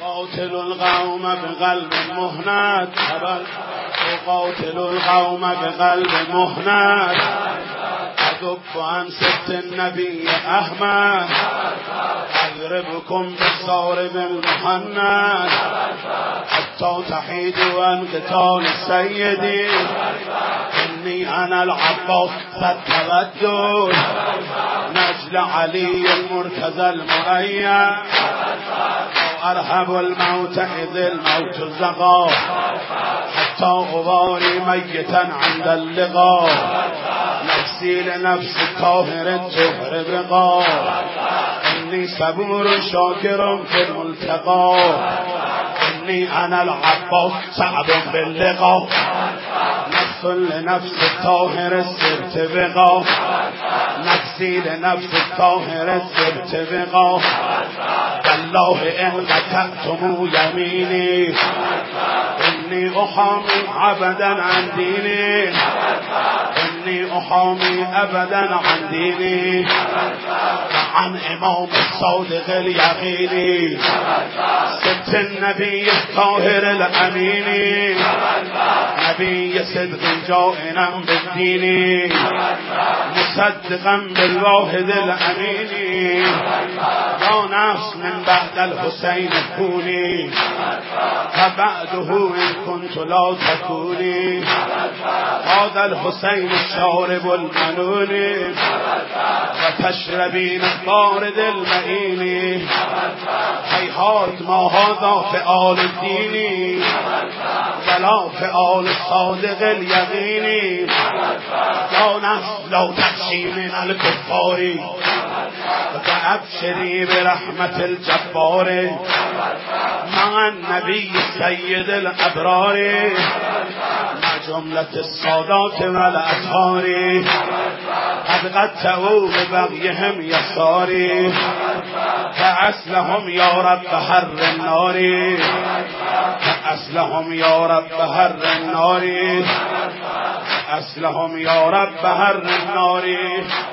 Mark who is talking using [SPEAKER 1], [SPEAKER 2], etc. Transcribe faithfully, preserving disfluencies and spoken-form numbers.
[SPEAKER 1] قاتل القوم بقلب مهند قاتل القوم بقلب مهند أذب عن ست النبي أحمد أضربكم بالصارم المحند حتى تحيدوا عن قتال السيد إني أنا العباس ستبدل نجل علي المرتضى المؤيد أرهب الموت إذ الموت الزغى حتى أباري ميتا عند اللقاء نفسي لنفس الطاهر الجهر بقى إني صبور شاكر في الملتقى إني أنا العباس صعب باللقاء نفس لنفس الطاهر السرت بقى نفسي لنفس الطاهر السرت بقى والله إن قتلتم يميني إني أحامي عبدا عن ديني إني أحامي أبدا عن ديني عن إمام الصادق اليقيني ست النبي الطاهر الأمين نبي صدق جائنا بالدين مصدقا بالواحد الأمين يا نفس من بعد الحسين كوني فبعده إن كنت لا تكوني هذا الحسين الشارب المنون وتشربين البارد المئين هيهات ما هذا فعال الدين ولا فعال الصادق اليقين يا نفس لو تخشي من الكفار فأبشري برحمة الجبار مع النبي السيد الأبرار مع جملة الصادات والأطهار قد قتلوا ببغيهم يساري فأسلهم يا رب حر النار فأسلهم يا رب حر النار أسلهم يا رب حر النار